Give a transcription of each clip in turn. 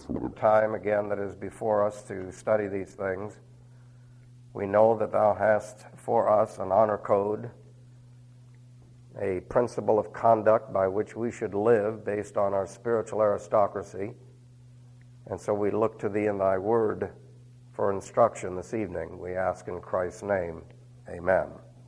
time again that is before us to study these things. We know that thou hast for us an honor code, a principle of conduct by which we should live based on our spiritual aristocracy. And so we look to thee in thy word for instruction this evening. We ask in Christ's name, amen.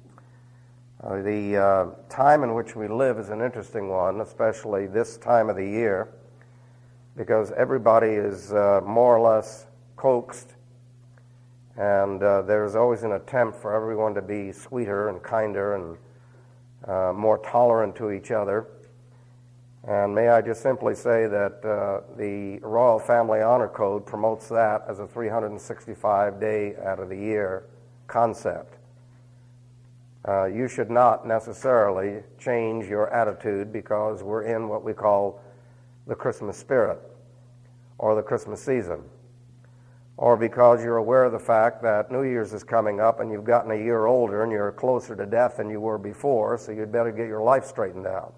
The time in which we live is an interesting one, especially this time of the year, because everybody is more or less coaxed, and there's always an attempt for everyone to be sweeter and kinder and more tolerant to each other. And may I just simply say that the Royal Family Honor Code promotes that as a 365-day out of the year concept. You should not necessarily change your attitude because we're in what we call the Christmas spirit or the Christmas season, or because you're aware of the fact that New Year's is coming up and you've gotten a year older and you're closer to death than you were before, so you'd better get your life straightened out.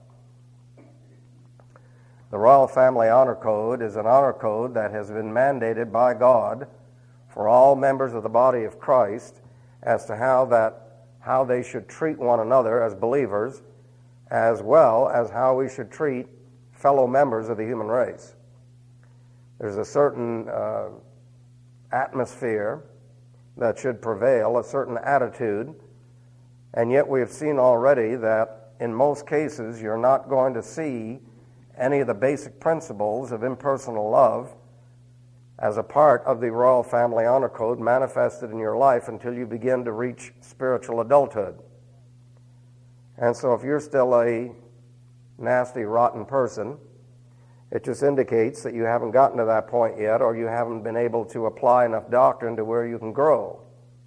The Royal Family Honor Code is an honor code that has been mandated by God for all members of the body of Christ as to how they should treat one another as believers, as well as how we should treat fellow members of the human race. There's a certain atmosphere that should prevail, a certain attitude, and yet we have seen already that in most cases you're not going to see any of the basic principles of impersonal love as a part of the Royal Family Honor Code manifested in your life until you begin to reach spiritual adulthood. And so if you're still a nasty, rotten person, it just indicates that you haven't gotten to that point yet, or you haven't been able to apply enough doctrine to where you can grow.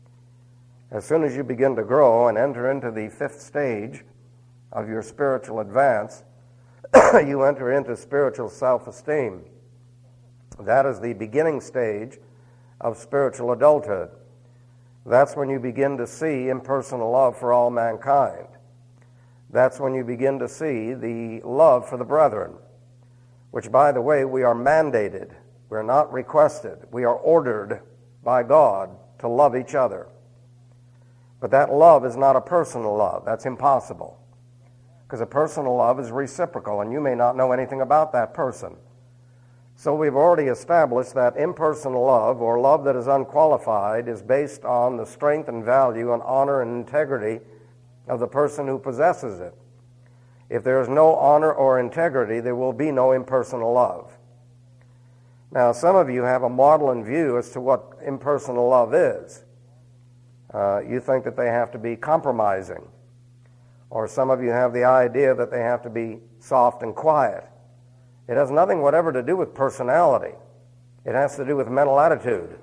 As soon as you begin to grow and enter into the fifth stage of your spiritual advance, you enter into spiritual self-esteem. That is the beginning stage of spiritual adulthood. That's when you begin to see impersonal love for all mankind. That's when you begin to see the love for the brethren, which, by the way, we are mandated. We're not requested. We are ordered by God to love each other. But that love is not a personal love. That's impossible, because a personal love is reciprocal, and you may not know anything about that person. So we've already established that impersonal love, or love that is unqualified, is based on the strength and value and honor and integrity of the person who possesses it. If there is no honor or integrity, there will be no impersonal love. Now, some of you have a model in view as to what impersonal love is. You think that they have to be compromising, or some of you have the idea that they have to be soft and quiet. It has nothing whatever to do with personality. It has to do with mental attitude.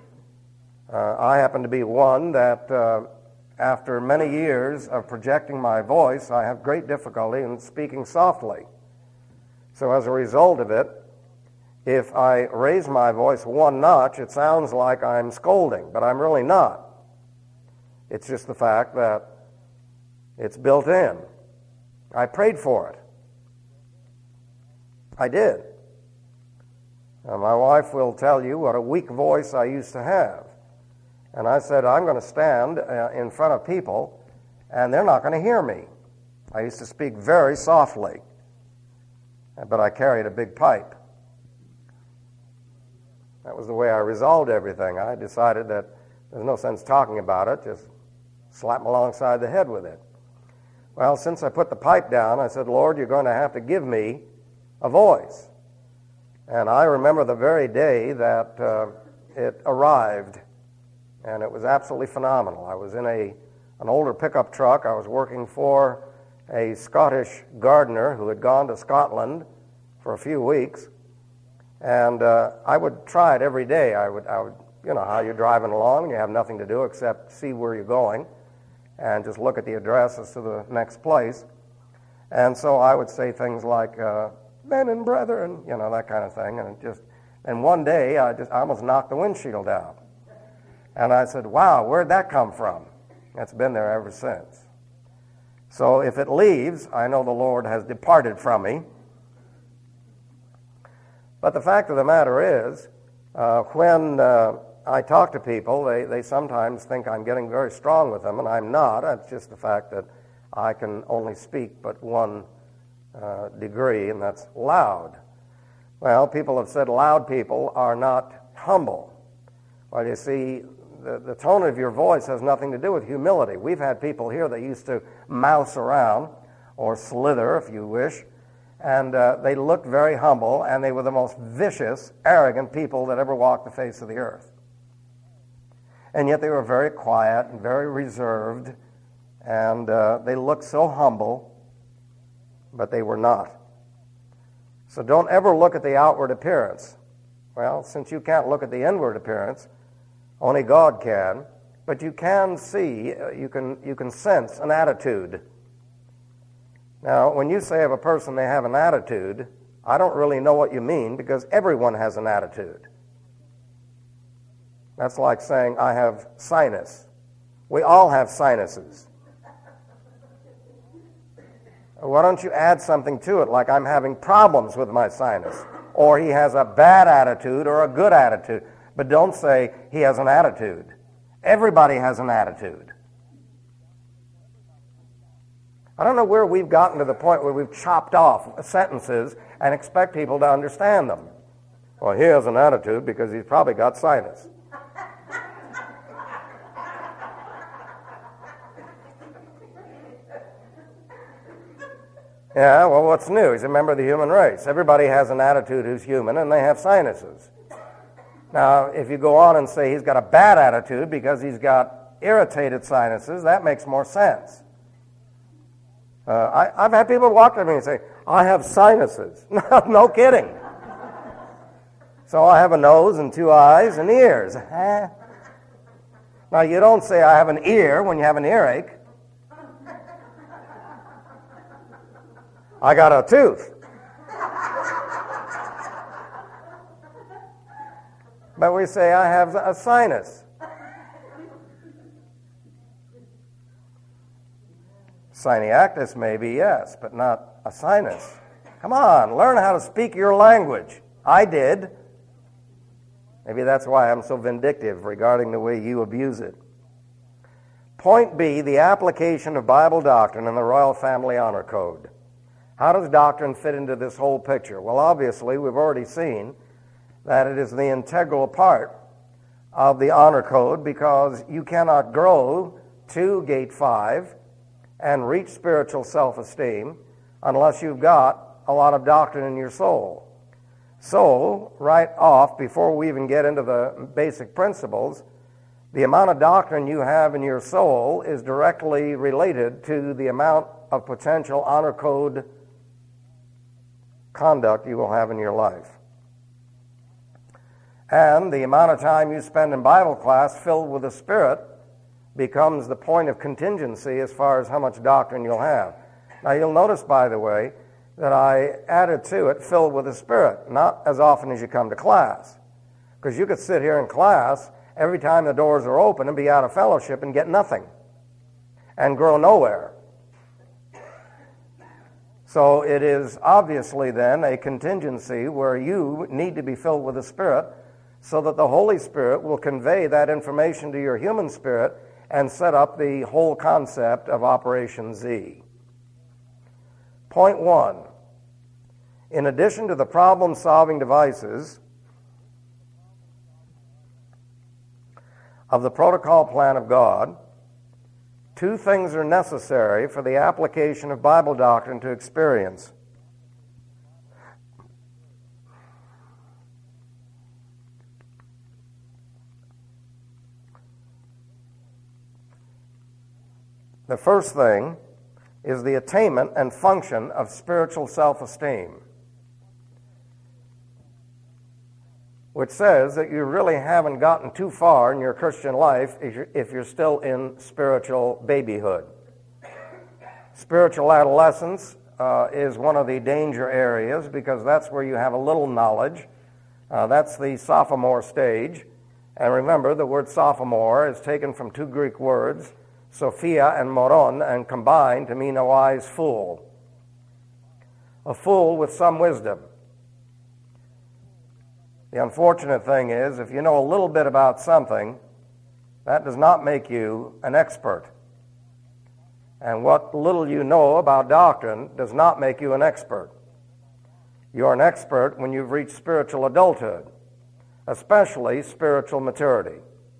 I happen to be one that after many years of projecting my voice, I have great difficulty in speaking softly. So as a result of it, if I raise my voice one notch, it sounds like I'm scolding, but I'm really not. It's just the fact that it's built in. I prayed for it. I did. My wife will tell you what a weak voice I used to have. And I said, I'm going to stand in front of people, and they're not going to hear me. I used to speak very softly, but I carried a big pipe. That was the way I resolved everything. I decided that there's no sense talking about it, just slap them alongside the head with it. Well, since I put the pipe down, I said, Lord, you're going to have to give me a voice. And I remember the very day that it arrived. And it was absolutely phenomenal. I was in an older pickup truck. I was working for a Scottish gardener who had gone to Scotland for a few weeks. And I would try it every day. I would, you know how you're driving along and you have nothing to do except see where you're going and just look at the addresses to the next place. And so I would say things like, men and brethren, you know, that kind of thing. And one day I almost knocked the windshield out. And I said, wow, where'd that come from? It's been there ever since. So if it leaves, I know the Lord has departed from me. But the fact of the matter is, when I talk to people, they sometimes think I'm getting very strong with them, and I'm not. It's just the fact that I can only speak but one degree, and that's loud. Well, people have said loud people are not humble. Well, you see, the tone of your voice has nothing to do with humility. We've had people here that used to mouse around, or slither, if you wish, and they looked very humble, and they were the most vicious, arrogant people that ever walked the face of the earth. And yet they were very quiet and very reserved, and they looked so humble, but they were not. So don't ever look at the outward appearance. Well, since you can't look at the inward appearance, only God can, but you can see, you can sense an attitude. Now, when you say of a person they have an attitude, I don't really know what you mean, because everyone has an attitude. That's like saying, I have sinus. We all have sinuses. Why don't you add something to it, like I'm having problems with my sinus, or he has a bad attitude or a good attitude. But don't say he has an attitude. Everybody has an attitude. I don't know where we've gotten to the point where we've chopped off sentences and expect people to understand them. Well, he has an attitude because he's probably got sinus. Yeah, well, what's new? He's a member of the human race. Everybody has an attitude who's human, and they have sinuses. Now, if you go on and say he's got a bad attitude because he's got irritated sinuses, that makes more sense. I've had people walk to me and say, I have sinuses. No kidding. So I have a nose and two eyes and ears. Now, you don't say I have an ear when you have an earache. I got a tooth. But we say I have a sinus. Syniactis maybe, yes, but not a sinus. Come on, learn how to speak your language. I did. Maybe that's why I'm so vindictive regarding the way you abuse it. Point B, the application of Bible doctrine in the Royal Family Honor Code. How does doctrine fit into this whole picture? Well, obviously, we've already seen that it is the integral part of the honor code, because you cannot grow to gate 5 and reach spiritual self-esteem unless you've got a lot of doctrine in your soul. So, right off, before we even get into the basic principles, the amount of doctrine you have in your soul is directly related to the amount of potential honor code conduct you will have in your life. And the amount of time you spend in Bible class filled with the Spirit becomes the point of contingency as far as how much doctrine you'll have. Now, you'll notice, by the way, that I added to it filled with the Spirit, not as often as you come to class. Because you could sit here in class every time the doors are open and be out of fellowship and get nothing and grow nowhere. So it is obviously then a contingency where you need to be filled with the Spirit so that the Holy Spirit will convey that information to your human spirit and set up the whole concept of Operation Z. Point 1. In addition to the problem-solving devices of the protocol plan of God, 2 things are necessary for the application of Bible doctrine to experience. The first thing is the attainment and function of spiritual self-esteem, which says that you really haven't gotten too far in your Christian life if you're still in spiritual babyhood. Spiritual adolescence is one of the danger areas because that's where you have a little knowledge. That's the sophomore stage. And remember, the word sophomore is taken from 2 Greek words, Sophia and moron, and combined to mean a wise fool. A fool with some wisdom. The unfortunate thing is, if you know a little bit about something, that does not make you an expert. And what little you know about doctrine does not make you an expert. You're an expert when you've reached spiritual adulthood, especially spiritual maturity.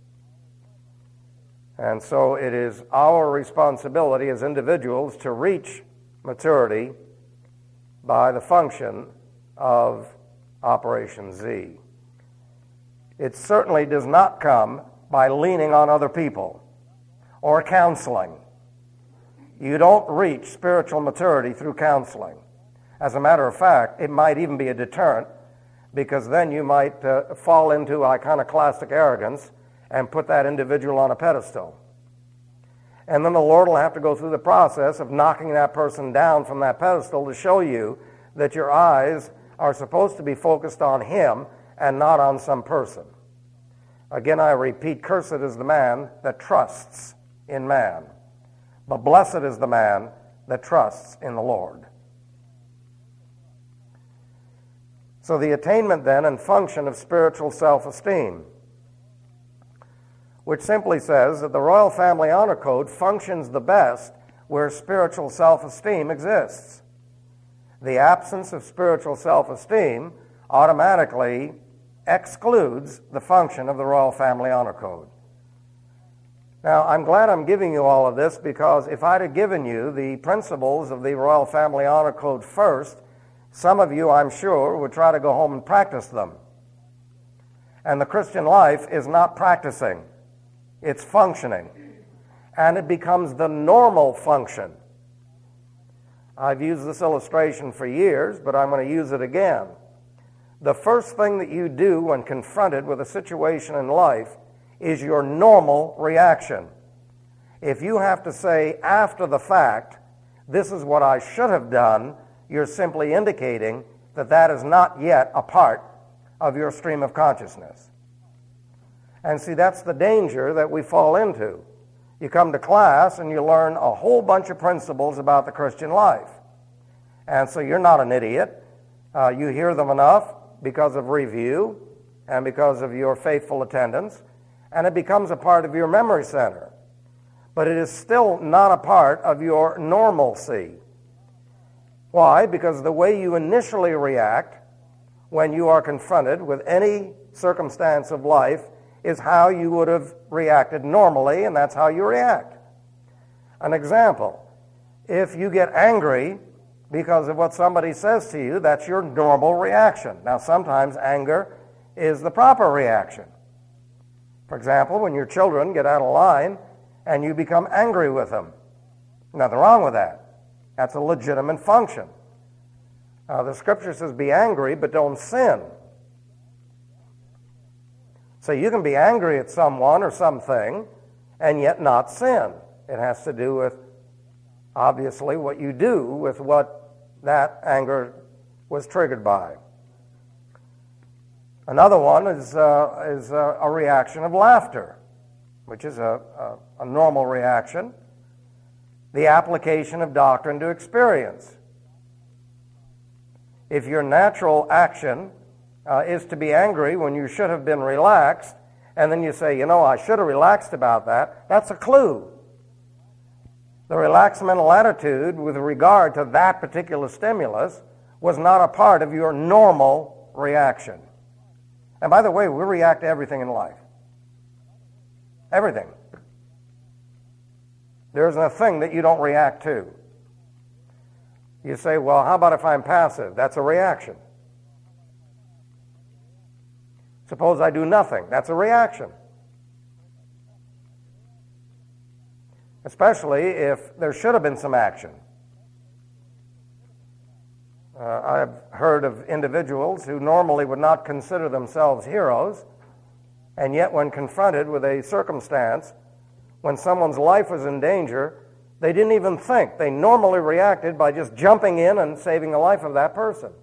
And so it is our responsibility as individuals to reach maturity by the function of Operation Z. It certainly does not come by leaning on other people or counseling. You don't reach spiritual maturity through counseling. As a matter of fact, it might even be a deterrent, because then you might fall into iconoclastic arrogance and put that individual on a pedestal. And then the Lord will have to go through the process of knocking that person down from that pedestal to show you that your eyes are supposed to be focused on Him and not on some person. Again, I repeat, cursed is the man that trusts in man, but blessed is the man that trusts in the Lord. So the attainment then and function of spiritual self-esteem, which simply says that the Royal Family Honor Code functions the best where spiritual self-esteem exists. The absence of spiritual self-esteem automatically excludes the function of the Royal Family Honor Code. Now, I'm glad I'm giving you all of this, because if I'd have given you the principles of the Royal Family Honor Code first, some of you, I'm sure, would try to go home and practice them. And the Christian life is not practicing. It's functioning. And it becomes the normal function. I've used this illustration for years, but I'm going to use it again. The first thing that you do when confronted with a situation in life is your normal reaction. If you have to say after the fact, this is what I should have done, you're simply indicating that that is not yet a part of your stream of consciousness. And see, that's the danger that we fall into. You come to class and you learn a whole bunch of principles about the Christian life. And so you're not an idiot. You hear them enough because of review and because of your faithful attendance, and it becomes a part of your memory center. But it is still not a part of your normalcy. Why? Because the way you initially react when you are confronted with any circumstance of life is how you would have reacted normally, and that's how you react. An example, if you get angry because of what somebody says to you, that's your normal reaction. Now, sometimes anger is the proper reaction. For example, when your children get out of line and you become angry with them. Nothing wrong with that. That's a legitimate function. The Scripture says, be angry, but don't sin. So you can be angry at someone or something and yet not sin. It has to do with, obviously, what you do with what that anger was triggered by. Another one is a reaction of laughter, which is a normal reaction. The application of doctrine to experience. If your natural action is to be angry when you should have been relaxed, and then you say, I should have relaxed about that, that's a clue. The relaxed mental attitude with regard to that particular stimulus was not a part of your normal reaction. And by the way, we react to everything in life. Everything. There isn't a thing that you don't react to. You say, well, how about if I'm passive? That's a reaction. Suppose I do nothing. That's a reaction. Especially if there should have been some action. I've heard of individuals who normally would not consider themselves heroes, and yet when confronted with a circumstance, when someone's life was in danger, they didn't even think. They normally reacted by just jumping in and saving the life of that person.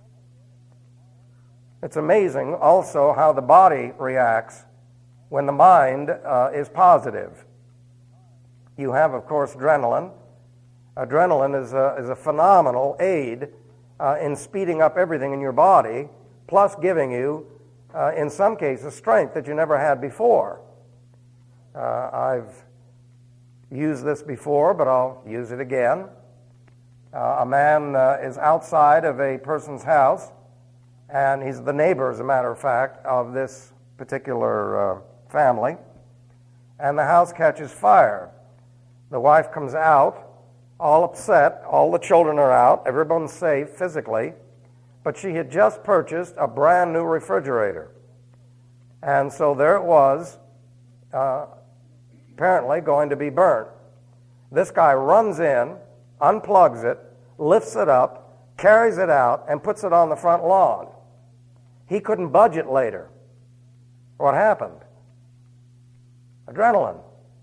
It's amazing also how the body reacts when the mind is positive. You have, of course, adrenaline. Adrenaline is a phenomenal aid in speeding up everything in your body, plus giving you in some cases, strength that you never had before. I've used this before, but I'll use it again. A man is outside of a person's house, and he's the neighbor, as a matter of fact, of this particular family, and the house catches fire. The wife comes out, all upset, all the children are out, everyone's safe physically, but she had just purchased a brand new refrigerator. And so there it was, apparently going to be burnt. This guy runs in, unplugs it, lifts it up, carries it out, and puts it on the front lawn. He couldn't budge it later. What happened? Adrenaline.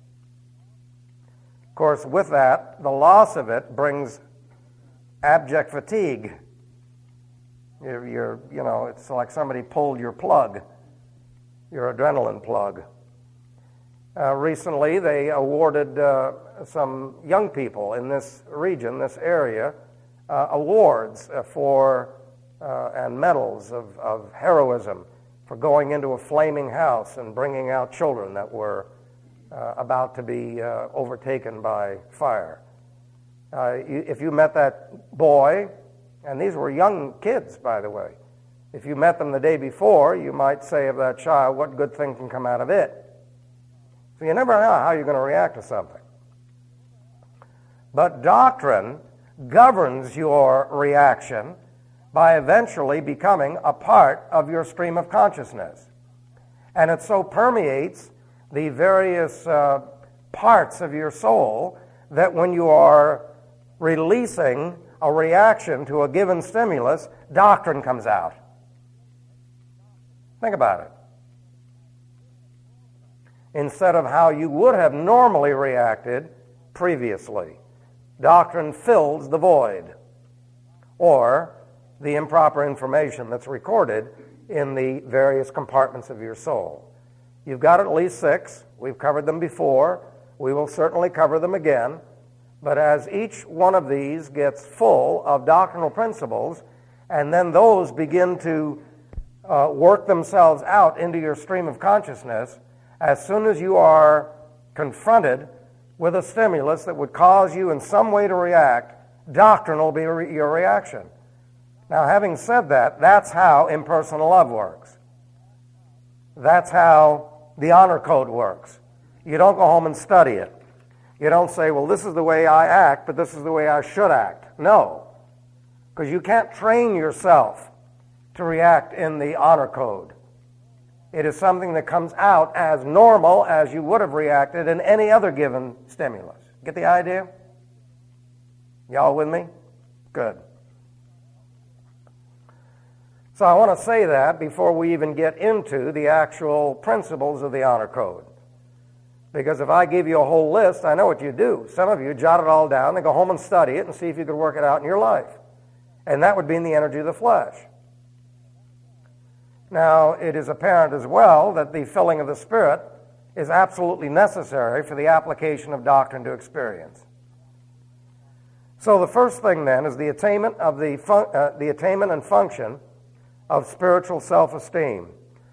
Of course, with that, the loss of it brings abject fatigue. It's like somebody pulled your plug, your adrenaline plug. Recently, they awarded some young people in this region, this area, awards for and medals of heroism for going into a flaming house and bringing out children that were about to be overtaken by fire. If you met that boy, and these were young kids, by the way, if you met them the day before, you might say of that child, what good thing can come out of it? So you never know how you're going to react to something. But doctrine governs your reaction by eventually becoming a part of your stream of consciousness. And it so permeates the various parts of your soul that when you are releasing a reaction to a given stimulus, doctrine comes out. Think about it. Instead of how you would have normally reacted previously. Doctrine fills the void, or the improper information that's recorded in the various compartments of your soul. You've got at least 6. We've covered them before. We will certainly cover them again. But as each one of these gets full of doctrinal principles, and then those begin to work themselves out into your stream of consciousness, as soon as you are confronted with a stimulus that would cause you in some way to react, doctrine will be your reaction. Now, having said that, that's how impersonal love works. That's how the honor code works. You don't go home and study it. You don't say, well, this is the way I act, but this is the way I should act. No, because you can't train yourself to react in the honor code. It is something that comes out as normal as you would have reacted in any other given stimulus. Get the idea? Y'all with me? Good. So I want to say that before we even get into the actual principles of the honor code. Because if I give you a whole list, I know what you do. Some of you jot it all down and go home and study it and see if you could work it out in your life. And that would be in the energy of the flesh. Now, it is apparent as well that the filling of the Spirit is absolutely necessary for the application of doctrine to experience. So the first thing then is the attainment of the attainment and function of spiritual self-esteem.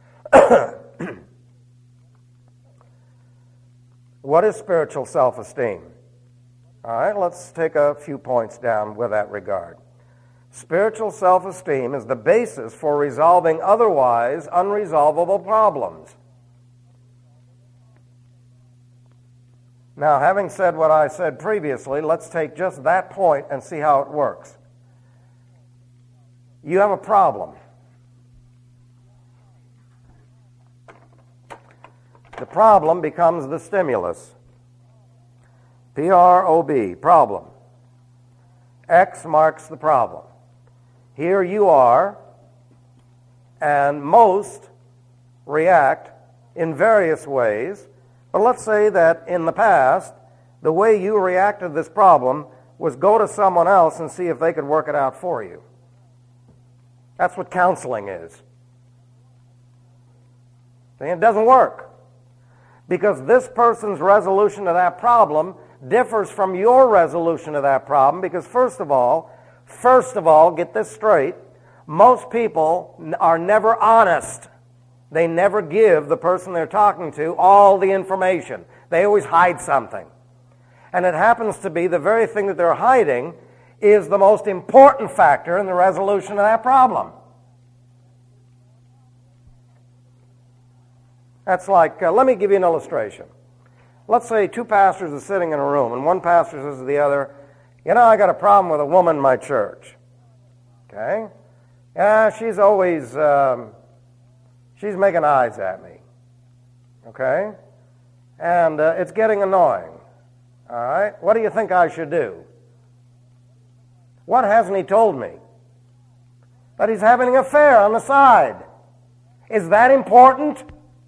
What is spiritual self-esteem? All right, let's take a few points down with that regard. Spiritual self-esteem is the basis for resolving otherwise unresolvable problems. Now, having said what I said previously, let's take just that point and see how it works. You have a problem. The problem becomes the stimulus. P-R-O-B, problem. X marks the problem. Here you are, and most react in various ways. But let's say that in the past, the way you reacted to this problem was go to someone else and see if they could work it out for you. That's what counseling is. See, it doesn't work. Because this person's resolution to that problem differs from your resolution to that problem. Because first of all, get this straight, most people are never honest They never give the person they're talking to all the information. They always hide something. And it happens to be the very thing that they're hiding is the most important factor in the resolution of that problem. That's like, let me give you an illustration. Let's say two pastors are sitting in a room, and one pastor says to the other, you know, I got a problem with a woman in my church. Okay? Yeah, she's always, she's making eyes at me. Okay? And it's getting annoying. All right? What do you think I should do? What hasn't he told me? That he's having an affair on the side. Is that important?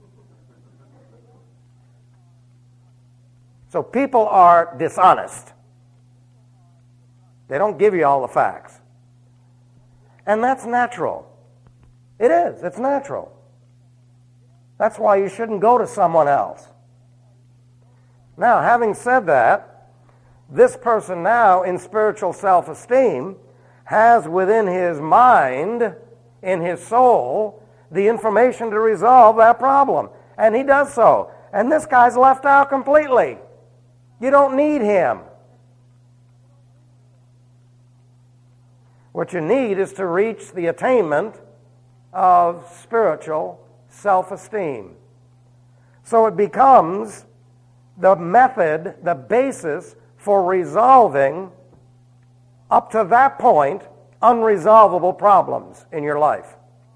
So people are dishonest. They don't give you all the facts. And that's natural. It is. It's natural. That's why you shouldn't go to someone else. Now, having said that, this person now in spiritual self-esteem has within his mind, in his soul, the information to resolve that problem. And he does so. And this guy's left out completely. You don't need him. What you need is to reach the attainment of spiritual self-esteem. So it becomes the method, the basis for resolving, up to that point, unresolvable problems in your life.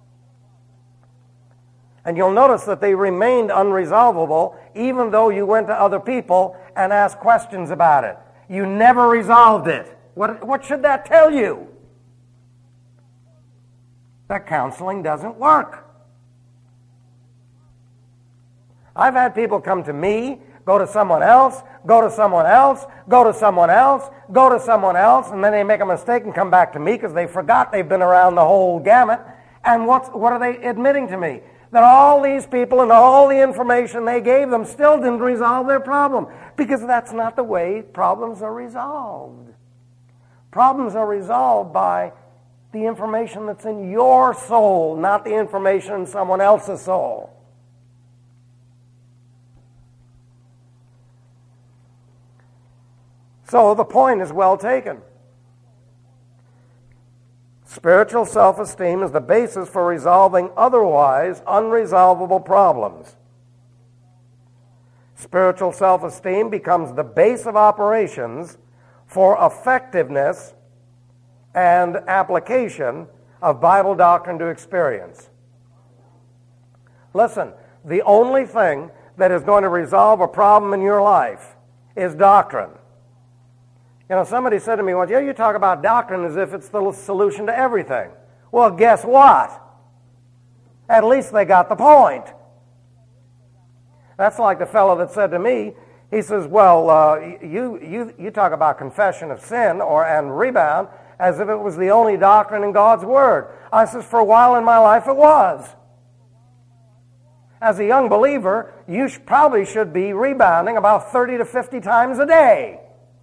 And you'll notice that they remained unresolvable even though you went to other people and asked questions about it. You never resolved it. What should that tell you? That counseling doesn't work. I've had people come to me, go to someone else, go to someone else, go to someone else, go to someone else, and then they make a mistake and come back to me because they forgot they've been around the whole gamut. And what are they admitting to me? That all these people and all the information they gave them still didn't resolve their problem, because that's not the way problems are resolved. Problems are resolved by the information that's in your soul, not the information in someone else's soul. So the point is well taken. Spiritual self-esteem is the basis for resolving otherwise unresolvable problems. Spiritual self-esteem becomes the base of operations for effectiveness and application of Bible doctrine to experience. Listen, the only thing that is going to resolve a problem in your life is doctrine. You know, somebody said to me once, yeah, you talk about doctrine as if it's the solution to everything. Well, guess what? At least they got the point. That's like the fellow that said to me, he says, well, you talk about confession of sin and rebound as if it was the only doctrine in God's Word. I says, for a while in my life it was. As a young believer, you probably should be rebounding about 30 to 50 times a day.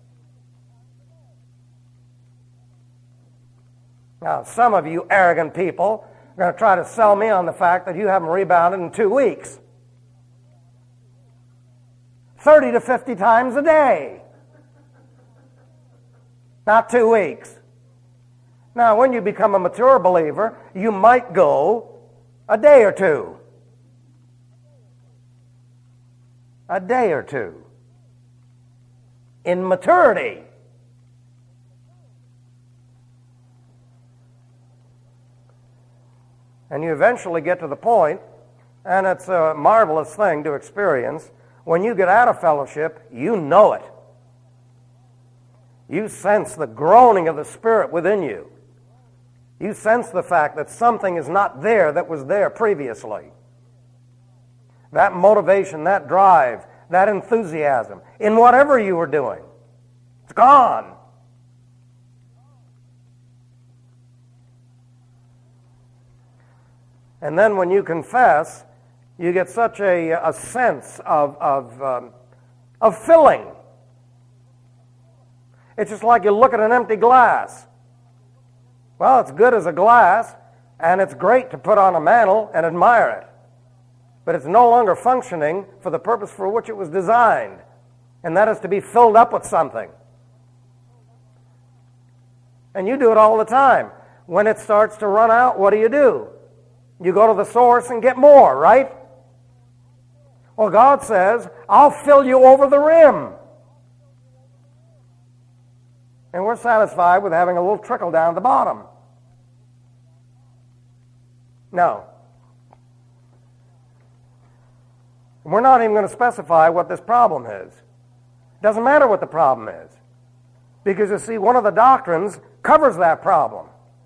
Now, some of you arrogant people are going to try to sell me on the fact that you haven't rebounded in 2 weeks. 30 to 50 times a day. Not 2 weeks. Now, when you become a mature believer, you might go a day or two. A day or two. In maturity. And you eventually get to the point, and it's a marvelous thing to experience, when you get out of fellowship, you know it. You sense the groaning of the Spirit within you. You sense the fact that something is not there that was there previously. That motivation, that drive, that enthusiasm, in whatever you were doing, it's gone. And then when you confess, you get such a sense of filling. It's just like you look at an empty glass. Well, it's good as a glass, and it's great to put on a mantle and admire it. but it's no longer functioning for the purpose for which it was designed, and that is to be filled up with something. And you do it all the time. When it starts to run out, what do? You go to the source and get more, right? Well, God says, I'll fill you over the rim. And we're satisfied with having a little trickle down at the bottom. No. We're not even going to specify what this problem is. It doesn't matter what the problem is. Because, you see, one of the doctrines covers that problem.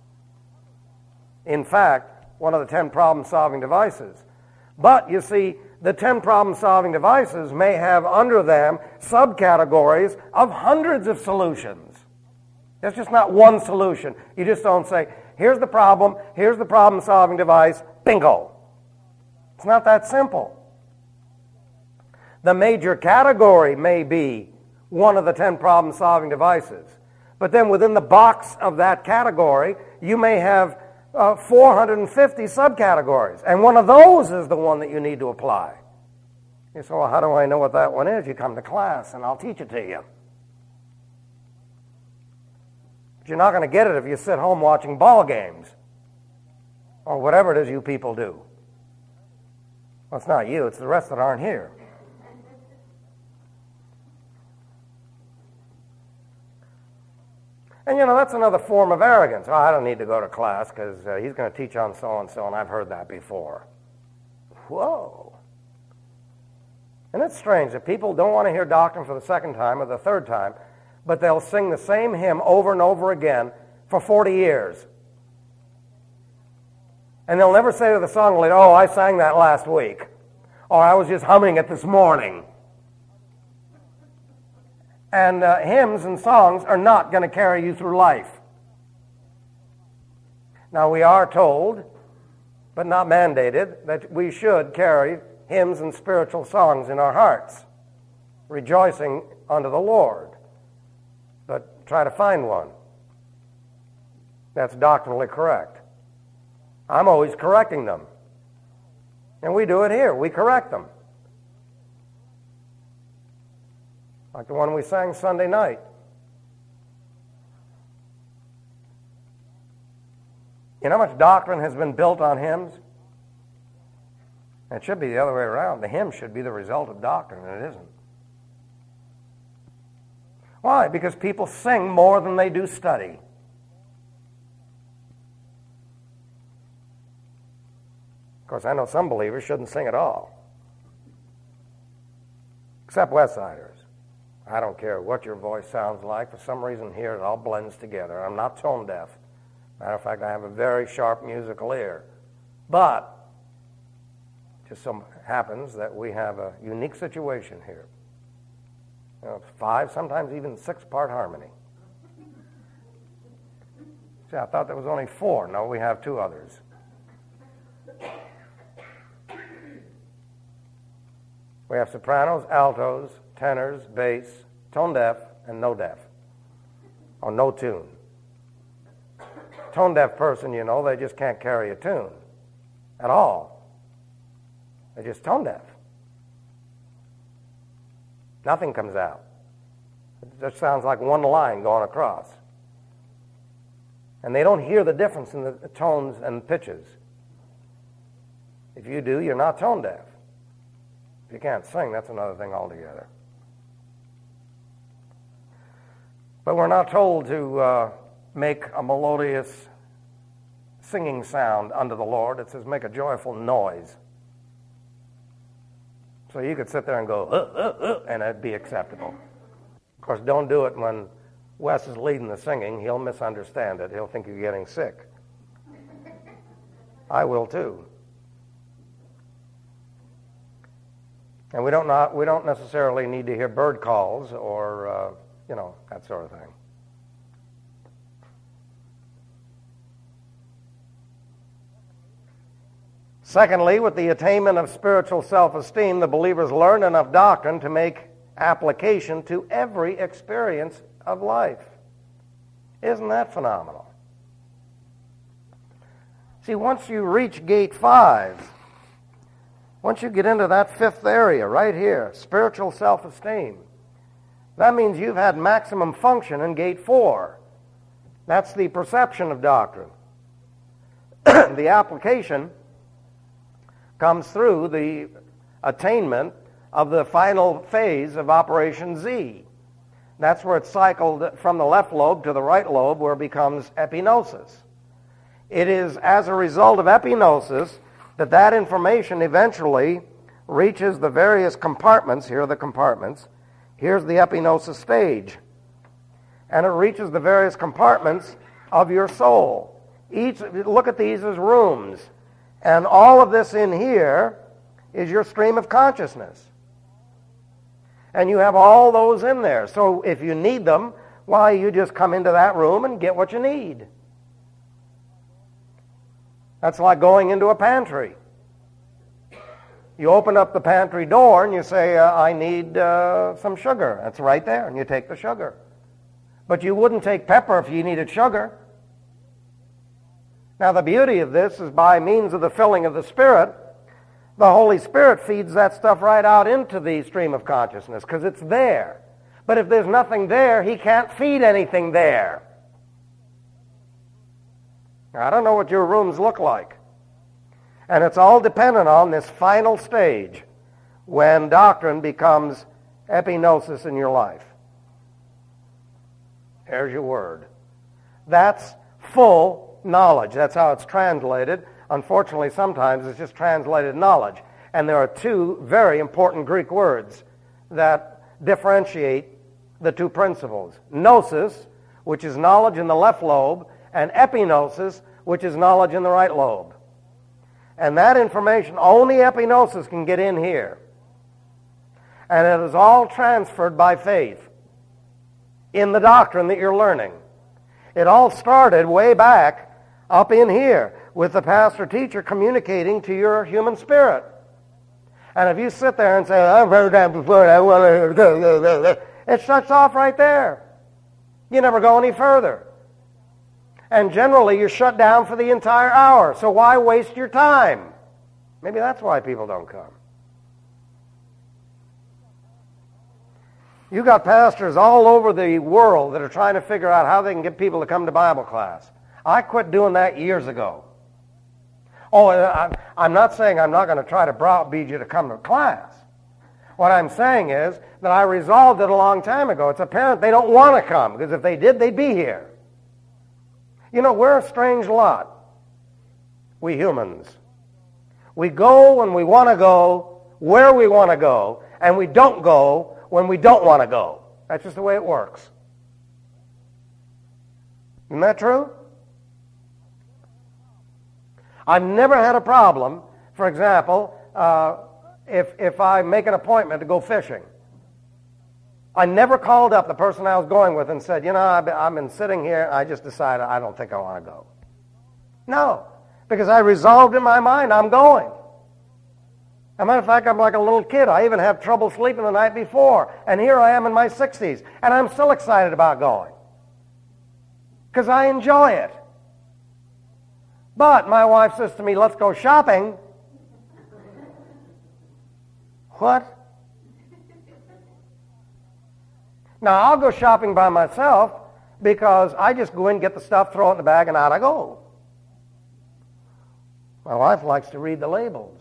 In fact, one of the 10 problem-solving devices. But, you see, the 10 problem-solving devices may have under them subcategories of hundreds of solutions. There's just not one solution. You just don't say, here's the problem-solving device, bingo. It's not that simple. The major category may be one of the 10 problem-solving devices. But then within the box of that category, you may have 450 subcategories. And one of those is the one that you need to apply. You say, well, how do I know what that one is? You come to class and I'll teach it to you. But you're not going to get it if you sit home watching ball games or whatever it is you people do. Well, it's not you, it's the rest that aren't here. And, that's another form of arrogance. Oh, I don't need to go to class because he's going to teach on so-and-so, and I've heard that before. Whoa. And it's strange that people don't want to hear doctrine for the second time or the third time, but they'll sing the same hymn over and over again for 40 years. And they'll never say to the song leader, oh, I sang that last week, or I was just humming it this morning. And hymns and songs are not going to carry you through life. Now, we are told, but not mandated, that we should carry hymns and spiritual songs in our hearts, rejoicing unto the Lord. But try to find one that's doctrinally correct. I'm always correcting them. And we do it here. We correct them. Like the one we sang Sunday night. You know how much doctrine has been built on hymns? It should be the other way around. The hymn should be the result of doctrine, and it isn't. Why? Because people sing more than they do study. Of course, I know some believers shouldn't sing at all. Except Westsiders. I don't care what your voice sounds like. For some reason here, it all blends together. I'm not tone deaf. Matter of fact, I have a very sharp musical ear. But it just so happens that we have a unique situation here. 5, sometimes even 6-part harmony. See, I thought there was only 4. No, we have 2 others. We have sopranos, altos, tenors, bass, tone deaf, and no deaf, or no tune. Tone deaf person, they just can't carry a tune at all. They're just tone deaf. Nothing comes out. It just sounds like one line going across. And they don't hear the difference in the tones and pitches. If you do, you're not tone deaf. If you can't sing, that's another thing altogether. But we're not told to make a melodious singing sound unto the Lord. It says make a joyful noise. So you could sit there and go, and it'd be acceptable. Of course, don't do it when Wes is leading the singing. He'll misunderstand it. He'll think you're getting sick. I will too. And we don't necessarily need to hear bird calls or that sort of thing. Secondly, with the attainment of spiritual self-esteem, the believers learn enough doctrine to make application to every experience of life. Isn't that phenomenal? See, once you reach gate 5, Once you get into that fifth area right here, spiritual self-esteem, that means you've had maximum function in gate 4. That's the perception of doctrine. The application comes through the attainment of the final phase of Operation Z. That's where it's cycled from the left lobe to the right lobe, where it becomes epignosis. It is as a result of epignosis that information eventually reaches the various compartments. Here are the compartments. Here's the epignosis stage. And it reaches the various compartments of your soul. Look at these as rooms. And all of this in here is your stream of consciousness. And you have all those in there. So if you need them, why, you just come into that room and get what you need. That's like going into a pantry. You open up the pantry door and you say, I need some sugar. That's right there, and you take the sugar. But you wouldn't take pepper if you needed sugar. Now, the beauty of this is by means of the filling of the Spirit, the Holy Spirit feeds that stuff right out into the stream of consciousness because it's there. But if there's nothing there, He can't feed anything there. Now, I don't know what your rooms look like. And it's all dependent on this final stage when doctrine becomes epignosis in your life. There's your word. That's full knowledge. That's how it's translated. Unfortunately, sometimes it's just translated knowledge. And there are two very important Greek words that differentiate the two principles. Gnosis, which is knowledge in the left lobe, and epignosis, which is knowledge in the right lobe. And that information, only epignosis can get in here. And it is all transferred by faith in the doctrine that you're learning. It all started way back up in here with the pastor-teacher communicating to your human spirit. And if you sit there and say, I've heard that before, I want to go, it shuts off right there. You never go any further. And generally, you're shut down for the entire hour. So why waste your time? Maybe that's why people don't come. You got pastors all over the world that are trying to figure out how they can get people to come to Bible class. I quit doing that years ago. Oh, I'm not saying I'm not going to try to browbeat you to come to class. What I'm saying is that I resolved it a long time ago. It's apparent they don't want to come, because if they did, they'd be here. You know, we're a strange lot, we humans. We go when we want to go, where we want to go, and we don't go when we don't want to go. That's just the way it works. Isn't that true? I've never had a problem, for example, if I make an appointment to go fishing. I never called up the person I was going with and said, you know, I've been sitting here, I just decided I don't think I want to go. No, because I resolved in my mind I'm going. As a matter of fact, I'm like a little kid. I even have trouble sleeping the night before. And here I am in my 60s, and I'm still excited about going because I enjoy it. But my wife says to me, let's go shopping. What? Now, I'll go shopping by myself because I just go in, get the stuff, throw it in the bag, and out I go. My wife likes to read the labels.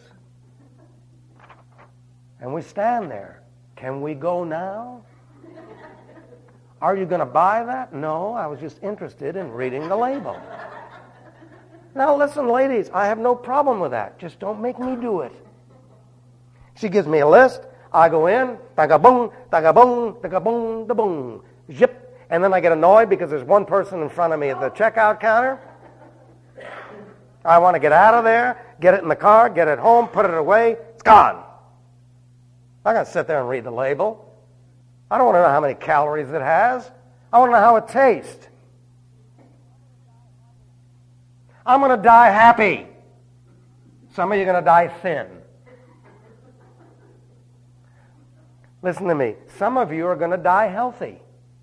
And we stand there. Can we go now? Are you going to buy that? No, I was just interested in reading the label. Now, listen, ladies, I have no problem with that. Just don't make me do it. She gives me a list. I go in, taga-boom, taga-boom, taga-boom, da-boom, zip, and then I get annoyed because there's one person in front of me at the checkout counter. I want to get out of there, get it in the car, get it home, put it away. It's gone. I got to sit there and read the label. I don't want to know how many calories it has. I want to know how it tastes. I'm going to die happy. Some of you are going to die thin. Listen to me. Some of you are going to die healthy.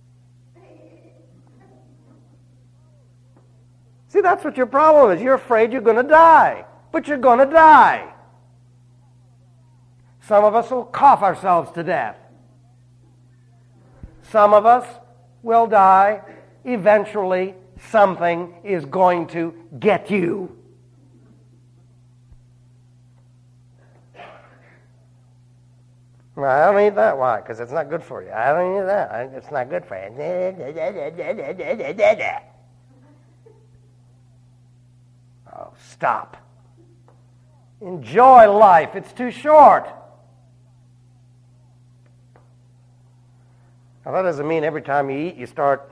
See, that's what your problem is. You're afraid you're going to die. But you're going to die. Some of us will cough ourselves to death. Some of us will die. Eventually, something is going to get you. Well, I don't eat that. Why? Because it's not good for you. I don't eat that. It's not good for you. Oh, stop. Enjoy life. It's too short. Now, that doesn't mean every time you eat, you start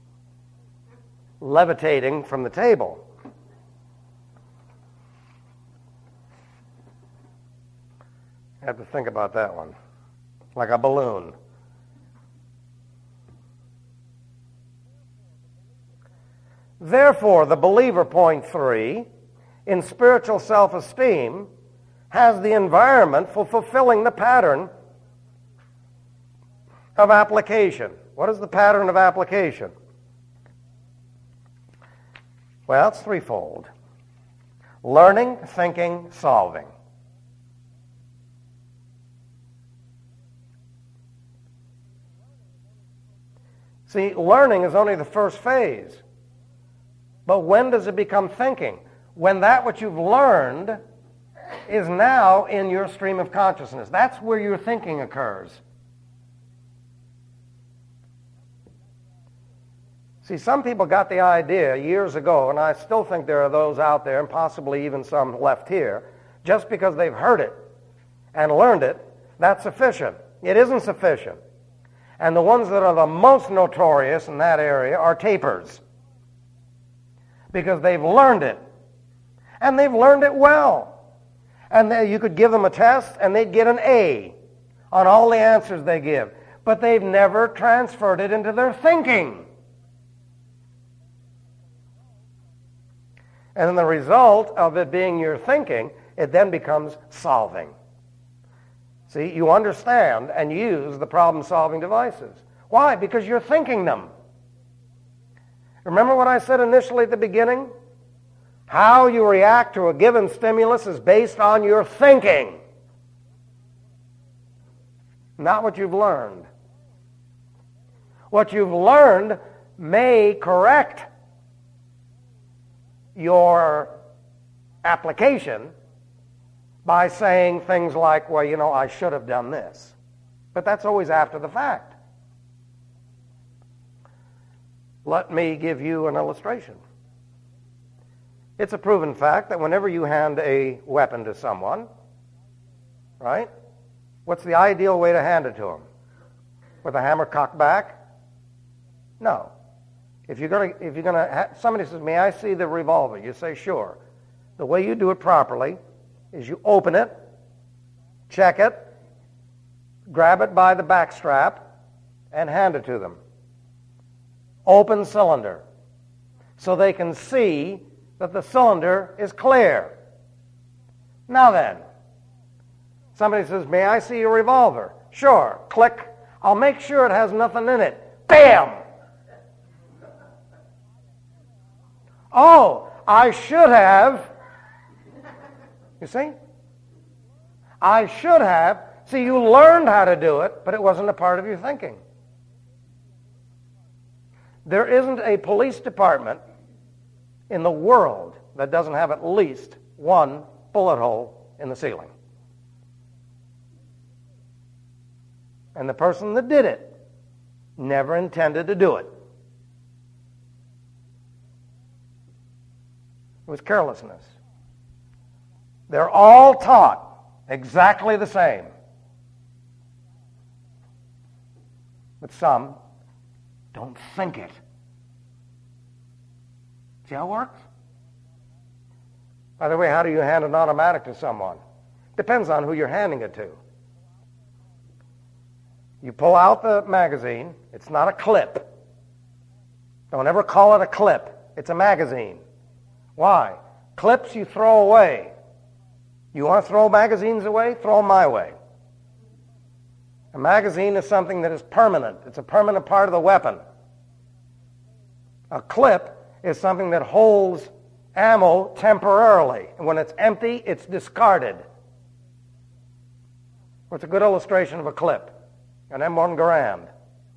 levitating from the table. You have to think about that one. Like a balloon. Therefore, the believer, point 3, in spiritual self-esteem, has the environment for fulfilling the pattern of application. What is the pattern of application? Well, it's threefold. Learning, thinking, solving. See, learning is only the first phase. But when does it become thinking? When that which you've learned is now in your stream of consciousness. That's where your thinking occurs. See, some people got the idea years ago, and I still think there are those out there, and possibly even some left here, just because they've heard it and learned it, that's sufficient. It isn't sufficient. And the ones that are the most notorious in that area are tapers, because they've learned it, and they've learned it well. And you could give them a test, and they'd get an A on all the answers they give, but they've never transferred it into their thinking. And then the result of it being your thinking, it then becomes solving. See, you understand and use the problem-solving devices. Why? Because you're thinking them. Remember what I said initially at the beginning? How you react to a given stimulus is based on your thinking, not what you've learned. What you've learned may correct your application by saying things like, well, you know, I should have done this. But that's always after the fact. Let me give you an illustration. It's a proven fact that whenever you hand a weapon to someone, right, what's the ideal way to hand it to them? With a hammer cocked back? No. If you're gonna, somebody says, "May I see the revolver?" You say, "Sure." The way you do it properly is you open it, check it, grab it by the back strap, and hand it to them. Open cylinder, so they can see that the cylinder is clear. Now then, somebody says, "May I see your revolver?" "Sure." Click. "I'll make sure it has nothing in it." Bam! "Oh, I should have." You see? I should have. See, you learned how to do it, but it wasn't a part of your thinking. There isn't a police department in the world that doesn't have at least one bullet hole in the ceiling. And the person that did it never intended to do it. It was carelessness. They're all taught exactly the same. But some don't think it. See how it works? By the way, how do you hand an automatic to someone? Depends on who you're handing it to. You pull out the magazine. It's not a clip. Don't ever call it a clip. It's a magazine. Why? Clips you throw away. You want to throw magazines away? Throw them my way. A magazine is something that is permanent. It's a permanent part of the weapon. A clip is something that holds ammo temporarily. And when it's empty, it's discarded. What's a good illustration of a clip? An M1 Garand,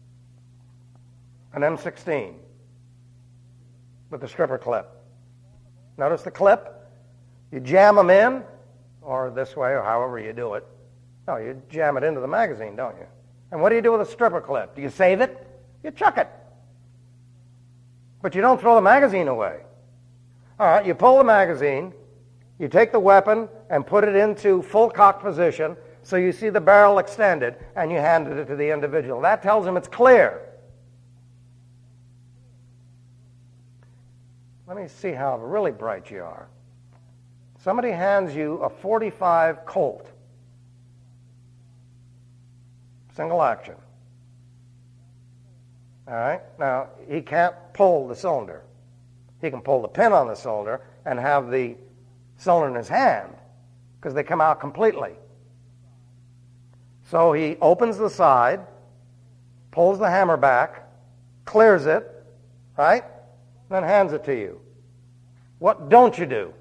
an M16 with a stripper clip. Notice the clip? You jam them in, or this way, or however you do it. No, you jam it into the magazine, don't you? And what do you do with a stripper clip? Do you save it? You chuck it. But you don't throw the magazine away. All right, you pull the magazine, you take the weapon and put it into full cock position so you see the barrel extended, and you hand it to the individual. That tells him it's clear. Let me see how really bright you are. Somebody hands you a .45 Colt, single action. All right? Now, he can't pull the cylinder. He can pull the pin on the cylinder and have the cylinder in his hand because they come out completely. So he opens the side, pulls the hammer back, clears it, right? And then hands it to you. What don't you do?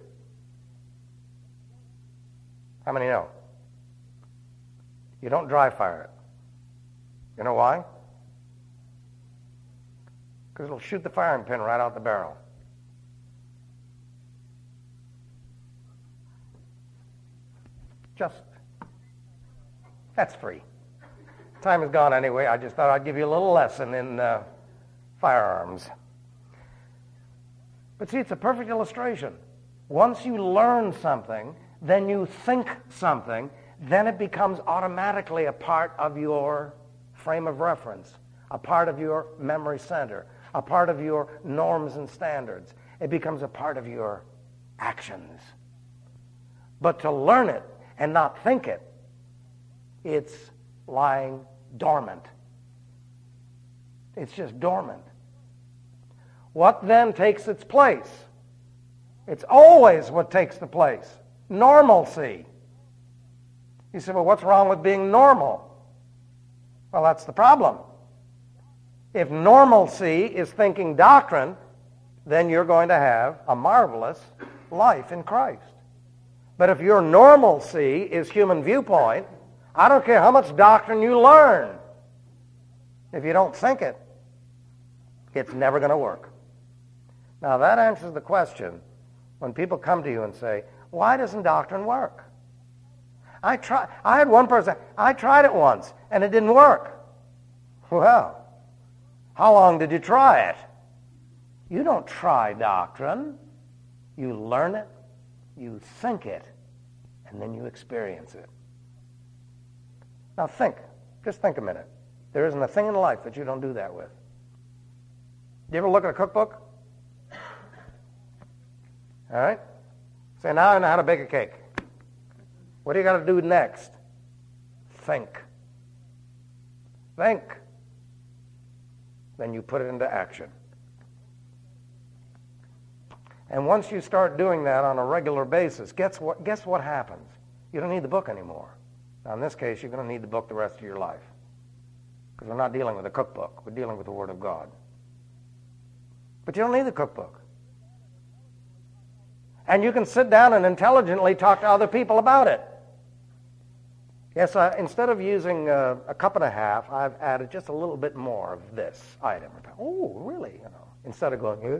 How many know? You don't dry fire it. You know why? Because it'll shoot the firing pin right out the barrel. That's free. Time is gone anyway. I just thought I'd give you a little lesson in firearms. But see, it's a perfect illustration. Once you learn something, then you think something, then it becomes automatically a part of your frame of reference, a part of your memory center, a part of your norms and standards. It becomes a part of your actions. But to learn it and not think it, it's lying dormant. It's just dormant. What then takes its place? It's always what takes the place. Normalcy. You say, well, what's wrong with being normal? Well, that's the problem. If normalcy is thinking doctrine, then you're going to have a marvelous life in Christ. But if your normalcy is human viewpoint, I don't care how much doctrine you learn. If you don't think it, it's never going to work. Now, that answers the question when people come to you and say, why doesn't doctrine work? I had one person, I tried it once, and it didn't work. Well, how long did you try it? You don't try doctrine. You learn it, you think it, and then you experience it. Now think. Just think a minute. There isn't a thing in life that you don't do that with. Do you ever look at a cookbook? All right? Say, now I know how to bake a cake. What do you got to do next? Think. Think. Then you put it into action. And once you start doing that on a regular basis, guess what happens? You don't need the book anymore. Now, in this case, you're going to need the book the rest of your life. Because we're not dealing with a cookbook. We're dealing with the Word of God. But you don't need the cookbook. And you can sit down and intelligently talk to other people about it. Yes, instead of using a cup and a half, I've added just a little bit more of this item. Oh, really? You know, instead of going,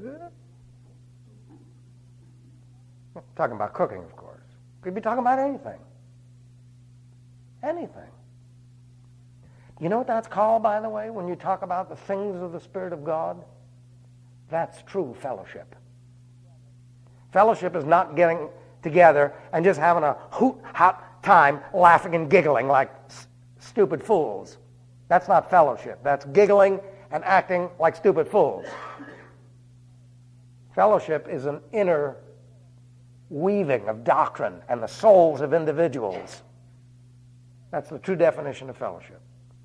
talking about cooking, of course. Could be talking about anything. Anything. You know what that's called, by the way, when you talk about the things of the Spirit of God? That's true fellowship. Fellowship is not getting together and just having a hot time laughing and giggling like stupid fools. That's not fellowship. That's giggling and acting like stupid fools. Fellowship is an inner weaving of doctrine and the souls of individuals. That's the true definition of fellowship.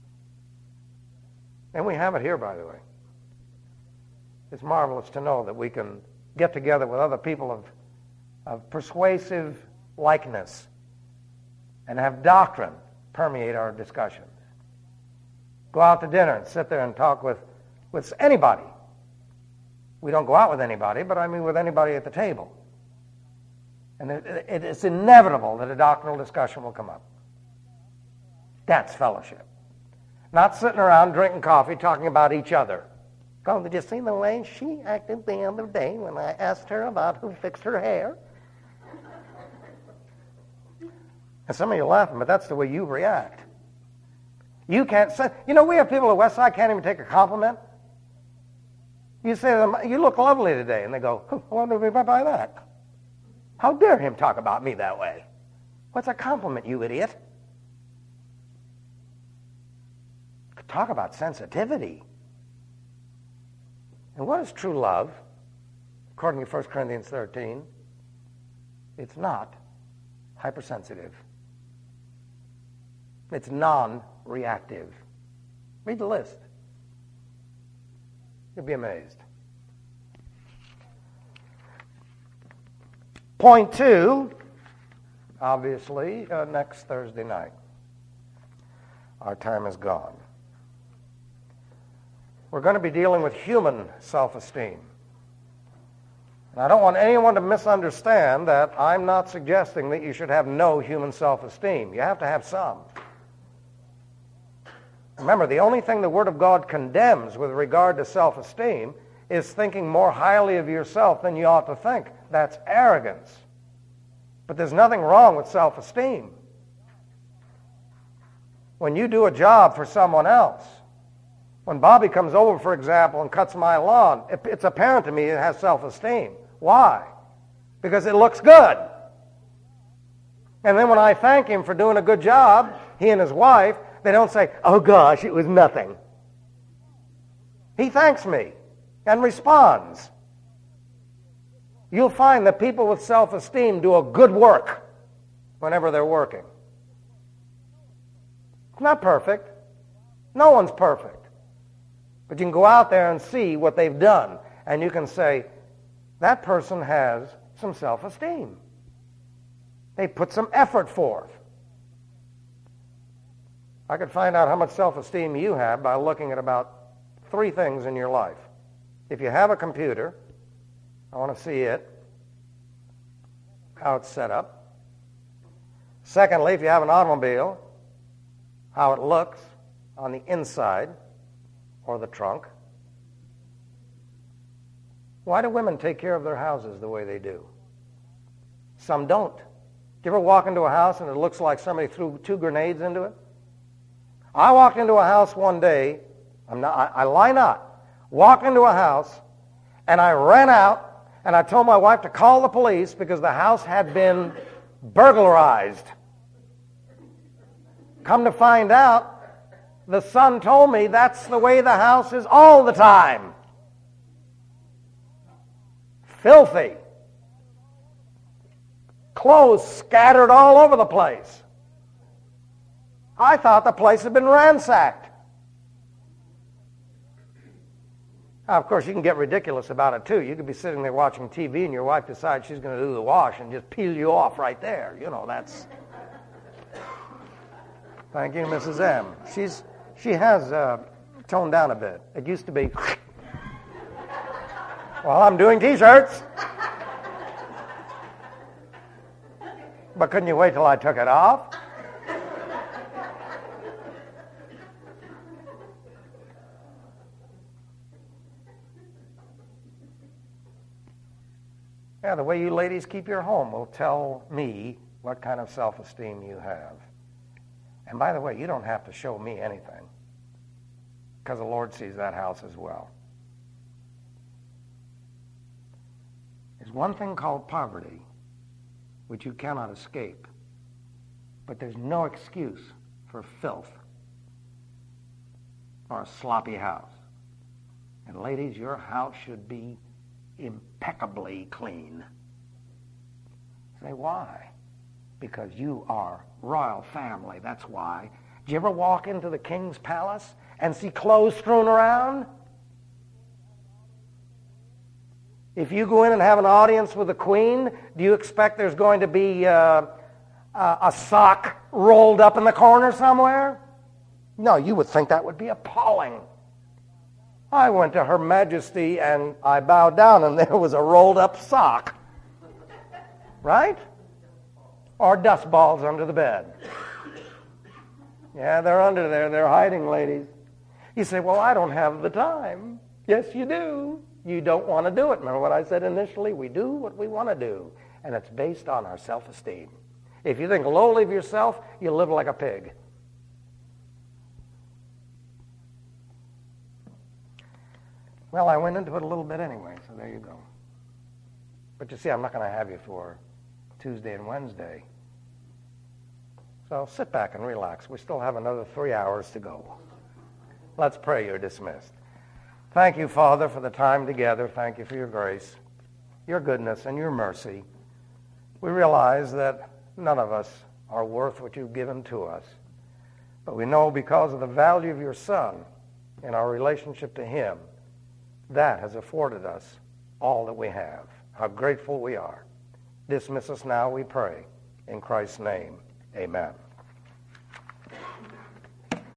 And we have it here, by the way. It's marvelous to know that we can get together with other people of persuasive likeness and have doctrine permeate our discussions. Go out to dinner and sit there and talk with anybody. We don't go out with anybody, but I mean with anybody at the table. And it's inevitable that a doctrinal discussion will come up. That's fellowship. Not sitting around drinking coffee talking about each other. Oh, did you see the way she acted the other day when I asked her about who fixed her hair? And some of you are laughing, but that's the way you react. You can't say, we have people at Westside can't even take a compliment. You say to them, you look lovely today. And they go, what do we mean by that? How dare him talk about me that way? What's a compliment, you idiot? Talk about sensitivity. And what is true love? According to 1 Corinthians 13, it's not hypersensitive. It's non-reactive. Read the list. You'll be amazed. Point 2, obviously, next Thursday night. Our time is gone. We're going to be dealing with human self-esteem. And I don't want anyone to misunderstand that I'm not suggesting that you should have no human self-esteem. You have to have some. Remember, the only thing the Word of God condemns with regard to self-esteem is thinking more highly of yourself than you ought to think. That's arrogance. But there's nothing wrong with self-esteem. When you do a job for someone else, when Bobby comes over, for example, and cuts my lawn, it's apparent to me it has self-esteem. Why? Because it looks good. And then when I thank him for doing a good job, he and his wife, they don't say, oh gosh, it was nothing. He thanks me and responds. You'll find that people with self-esteem do a good work whenever they're working. It's not perfect. No one's perfect. But you can go out there and see what they've done, and you can say, that person has some self-esteem. They put some effort forth. I could find out how much self-esteem you have by looking at about 3 things in your life. If you have a computer, I want to see it, how it's set up. Secondly, if you have an automobile, how it looks on the inside or the trunk. Why do women take care of their houses the way they do? Some don't. Do you ever walk into a house and it looks like somebody threw 2 grenades into it? I walked into a house one day, I lie not, walked into a house and I ran out and I told my wife to call the police because the house had been burglarized. Come to find out, the son told me that's the way the house is all the time. Filthy. Clothes scattered all over the place. I thought the place had been ransacked. Now, of course, you can get ridiculous about it, too. You could be sitting there watching TV and your wife decides she's going to do the wash and just peel you off right there. That's... Thank you, Mrs. M. She has toned down a bit. It used to be, well, I'm doing T-shirts. But couldn't you wait till I took it off? Yeah, the way you ladies keep your home will tell me what kind of self-esteem you have. And by the way, you don't have to show me anything, because the Lord sees that house as well. There's one thing called poverty, which you cannot escape, but there's no excuse for filth or a sloppy house. And ladies, your house should be impeccably clean. Say, why? Because you are royal family, that's why. Did you ever walk into the king's palace and see clothes strewn around? If you go in and have an audience with the queen, do you expect there's going to be a sock rolled up in the corner somewhere? No, you would think that would be appalling. I went to Her Majesty and I bowed down and there was a rolled up sock. Right? Or dust balls under the bed. Yeah, they're under there. They're hiding, ladies. You say, well, I don't have the time. Yes, you do. You don't want to do it. Remember what I said initially? We do what we want to do, and it's based on our self-esteem. If you think lowly of yourself, you live like a pig. Well, I went into it a little bit anyway, so there you go. But you see, I'm not going to have you for Tuesday and Wednesday. So sit back and relax. We still have another 3 hours to go. Let's pray. You're dismissed. Thank you, Father, for the time together. Thank you for your grace, your goodness, and your mercy. We realize that none of us are worth what you've given to us. But we know because of the value of your Son and our relationship to him, that has afforded us all that we have. How grateful we are. Dismiss us now, we pray. In Christ's name, amen.